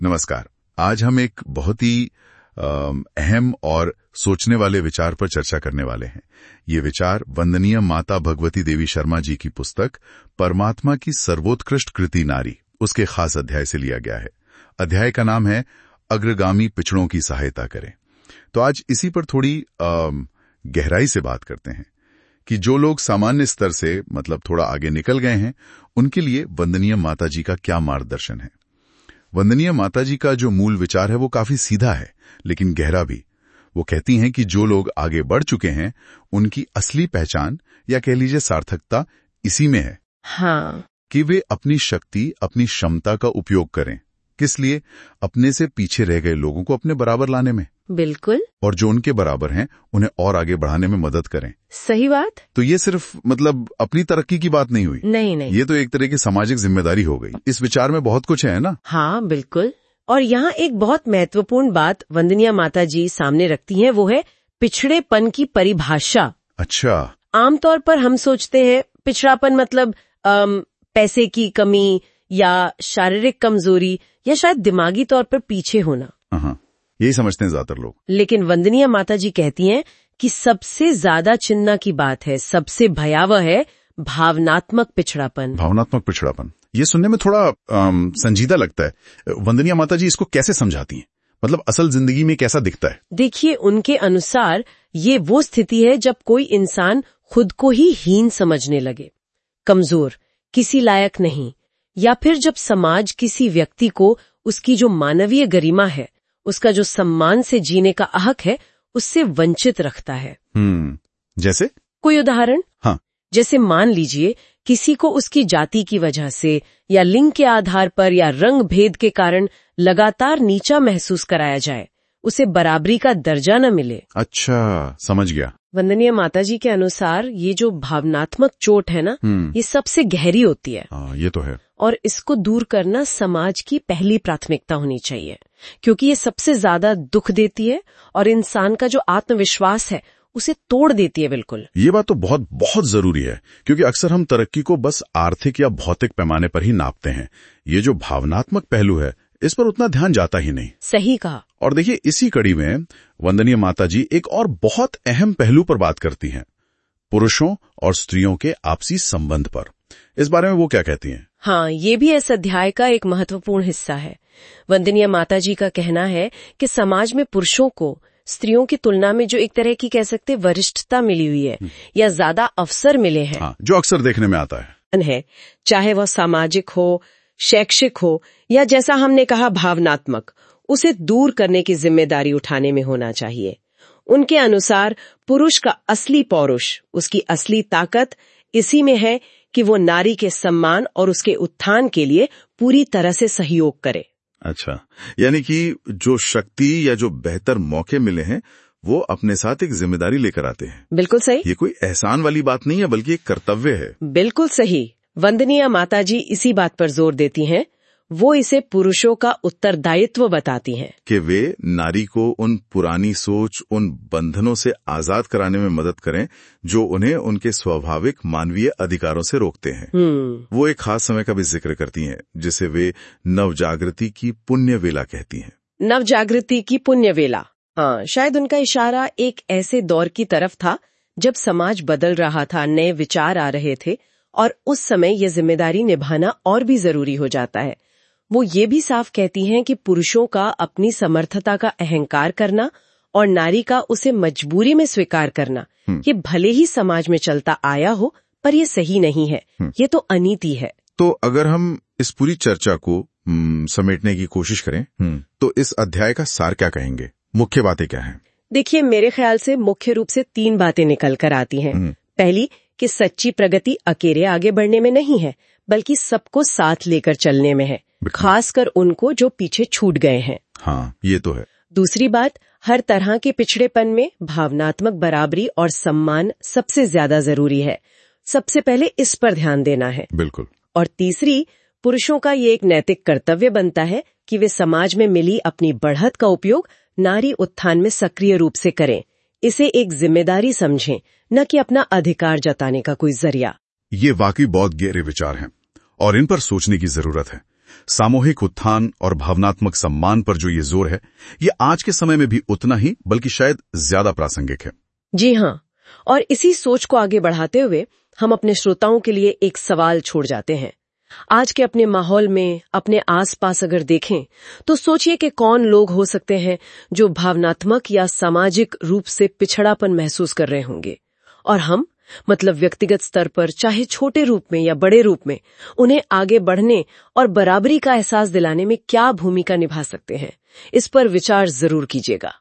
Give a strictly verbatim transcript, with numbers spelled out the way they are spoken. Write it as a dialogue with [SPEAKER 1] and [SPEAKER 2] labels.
[SPEAKER 1] नमस्कार। आज हम एक बहुत ही अहम और सोचने वाले विचार पर चर्चा करने वाले हैं। ये विचार वंदनीय माता भगवती देवी शर्मा जी की पुस्तक परमात्मा की सर्वोत्कृष्ट कृति नारी उसके खास अध्याय से लिया गया है। अध्याय का नाम है अग्रगामी पिछड़ों की सहायता करें। तो आज इसी पर थोड़ी आ, गहराई से बात करते हैं कि जो लोग सामान्य स्तर से मतलब थोड़ा आगे निकल गए हैं, उनके लिए वंदनीय माता जी का क्या मार्गदर्शन है। वंदनीय माता जी का जो मूल विचार है वो काफी सीधा है लेकिन गहरा भी। वो कहती हैं कि जो लोग आगे बढ़ चुके हैं उनकी असली पहचान या कह लीजिए सार्थकता इसी में है।
[SPEAKER 2] हाँ।
[SPEAKER 1] कि वे अपनी शक्ति, अपनी क्षमता का उपयोग करें। किस लिए? अपने से पीछे रह गए लोगों को अपने बराबर लाने में।
[SPEAKER 2] बिल्कुल।
[SPEAKER 1] और जो उनके बराबर हैं उन्हें और आगे बढ़ाने में मदद करें।
[SPEAKER 2] सही बात।
[SPEAKER 1] तो ये सिर्फ मतलब अपनी तरक्की की बात नहीं हुई।
[SPEAKER 2] नहीं नहीं,
[SPEAKER 1] ये तो एक तरह की सामाजिक जिम्मेदारी हो गई। इस विचार में बहुत कुछ है ना।
[SPEAKER 2] हाँ बिल्कुल। और यहाँ एक बहुत महत्वपूर्ण बात वंदनीय माता जी सामने रखती हैं, वो है पिछड़ेपन की परिभाषा।
[SPEAKER 1] अच्छा।
[SPEAKER 2] आमतौर पर हम सोचते हैं पिछड़ापन मतलब अम, पैसे की कमी या शारीरिक कमजोरी या शायद दिमागी तौर पर पीछे होना।
[SPEAKER 1] हाँ, यही समझते हैं ज्यादातर लोग।
[SPEAKER 2] लेकिन वंदनीय माता जी कहती हैं कि सबसे ज्यादा चिंता की बात है, सबसे भयावह है भावनात्मक पिछड़ापन।
[SPEAKER 1] भावनात्मक पिछड़ापन, ये सुनने में थोड़ा आम, संजीदा लगता है। वंदनीय माता जी इसको कैसे समझाती हैं? मतलब असल जिंदगी में कैसा दिखता है?
[SPEAKER 2] देखिए, उनके अनुसार ये वो स्थिति है जब कोई इंसान खुद को ही हीन समझने लगे, कमजोर, किसी लायक नहीं, या फिर जब समाज किसी व्यक्ति को उसकी जो मानवीय गरिमा है, उसका जो सम्मान से जीने का हक है, उससे वंचित रखता है।
[SPEAKER 1] हम्म जैसे
[SPEAKER 2] कोई उदाहरण?
[SPEAKER 1] हाँ।
[SPEAKER 2] जैसे मान लीजिए किसी को उसकी जाति की वजह से या लिंग के आधार पर या रंग भेद के कारण लगातार नीचा महसूस कराया जाए, उसे बराबरी का दर्जा न मिले।
[SPEAKER 1] अच्छा, समझ गया।
[SPEAKER 2] वंदनीय माता जी के अनुसार ये जो भावनात्मक चोट है ना, ये सबसे गहरी होती है।
[SPEAKER 1] हाँ, ये तो है।
[SPEAKER 2] और इसको दूर करना समाज की पहली प्राथमिकता होनी चाहिए, क्योंकि ये सबसे ज्यादा दुख देती है और इंसान का जो आत्मविश्वास है उसे तोड़ देती है। बिल्कुल,
[SPEAKER 1] ये बात तो बहुत बहुत जरूरी है, क्योंकि अक्सर हम तरक्की को बस आर्थिक या भौतिक पैमाने पर ही नापते हैं। ये जो भावनात्मक पहलू है, इस पर उतना ध्यान जाता ही नहीं।
[SPEAKER 2] सही कहा।
[SPEAKER 1] और देखिए, इसी कड़ी में वंदनीय माता जी एक और बहुत अहम पहलू पर बात करती हैं, पुरुषों और स्त्रियों के आपसी संबंध पर। इस बारे में वो क्या कहती हैं?
[SPEAKER 2] हाँ, ये भी इस अध्याय का एक महत्वपूर्ण हिस्सा है। वंदनीय माता जी का कहना है कि समाज में पुरुषों को स्त्रियों की तुलना में जो एक तरह की कह सकते वरिष्ठता मिली हुई है या ज्यादा अवसर मिले हैं,
[SPEAKER 1] हाँ, जो अक्सर देखने में आता है
[SPEAKER 2] है चाहे वह सामाजिक हो, शैक्षिक हो या जैसा हमने कहा भावनात्मक, उसे दूर करने की जिम्मेदारी उठाने में होना चाहिए। उनके अनुसार पुरुष का असली पौरुष, उसकी असली ताकत इसी में है कि वो नारी के सम्मान और उसके उत्थान के लिए पूरी तरह से सहयोग करे।
[SPEAKER 1] अच्छा, यानी कि जो शक्ति या जो बेहतर मौके मिले हैं वो अपने साथ एक जिम्मेदारी लेकर आते हैं।
[SPEAKER 2] बिल्कुल सही।
[SPEAKER 1] ये कोई एहसान वाली बात नहीं है, बल्कि एक कर्तव्य है।
[SPEAKER 2] बिल्कुल सही। वंदनीय माता जी इसी बात पर जोर देती हैं। वो इसे पुरुषों का उत्तरदायित्व बताती हैं
[SPEAKER 1] कि वे नारी को उन पुरानी सोच, उन बंधनों से आजाद कराने में मदद करें जो उन्हें उनके स्वाभाविक मानवीय अधिकारों से रोकते हैं। वो एक खास समय का भी जिक्र करती हैं जिसे वे नवजागृति की पुण्य वेला कहती हैं।
[SPEAKER 2] नवजागृति की पुण्य वेला, हाँ, शायद उनका इशारा एक ऐसे दौर की तरफ था जब समाज बदल रहा था, नए विचार आ रहे थे और उस समय ये जिम्मेदारी निभाना और भी जरूरी हो जाता है। वो ये भी साफ कहती हैं कि पुरुषों का अपनी समर्थता का अहंकार करना और नारी का उसे मजबूरी में स्वीकार करना, ये भले ही समाज में चलता आया हो, पर ये सही नहीं है, ये तो अनीति है।
[SPEAKER 1] तो अगर हम इस पूरी चर्चा को समेटने की कोशिश करें तो इस अध्याय का सार क्या कहेंगे? मुख्य बातें क्या हैं?
[SPEAKER 2] देखिए, मेरे ख्याल से मुख्य रूप से तीन बातें निकल कर आती हैं। पहली, कि सच्ची प्रगति अकेले आगे बढ़ने में नहीं है, बल्कि सबको साथ लेकर चलने में है, खासकर उनको जो पीछे छूट गए हैं।
[SPEAKER 1] हाँ, ये तो है।
[SPEAKER 2] दूसरी बात, हर तरह के पिछड़ेपन में भावनात्मक बराबरी और सम्मान सबसे ज्यादा जरूरी है। सबसे पहले इस पर ध्यान देना है।
[SPEAKER 1] बिल्कुल।
[SPEAKER 2] और तीसरी, पुरुषों का ये एक नैतिक कर्तव्य बनता है कि वे समाज में मिली अपनी बढ़त का उपयोग नारी उत्थान में सक्रिय रूप से करें। इसे एक जिम्मेदारी समझें, न कि अपना अधिकार जताने का कोई जरिया।
[SPEAKER 1] ये वाकई बहुत गहरे विचार हैं और इन पर सोचने की जरूरत है, सामूहिक उत्थान और भावनात्मक सम्मान पर जो ये जोर है, ये आज के समय में भी उतना ही बल्कि शायद ज्यादा प्रासंगिक है।
[SPEAKER 2] जी हाँ, और इसी सोच को आगे बढ़ाते हुए हम अपने श्रोताओं के लिए एक सवाल छोड़ जाते हैं। आज के अपने माहौल में, अपने आसपास अगर देखें तो सोचिए कि कौन लोग हो सकते हैं जो भावनात्मक या सामाजिक रूप से पिछड़ापन महसूस कर रहे होंगे, और हम मतलब व्यक्तिगत स्तर पर, चाहे छोटे रूप में या बड़े रूप में, उन्हें आगे बढ़ने और बराबरी का एहसास दिलाने में क्या भूमिका निभा सकते हैं। इस पर विचार जरूर कीजिएगा।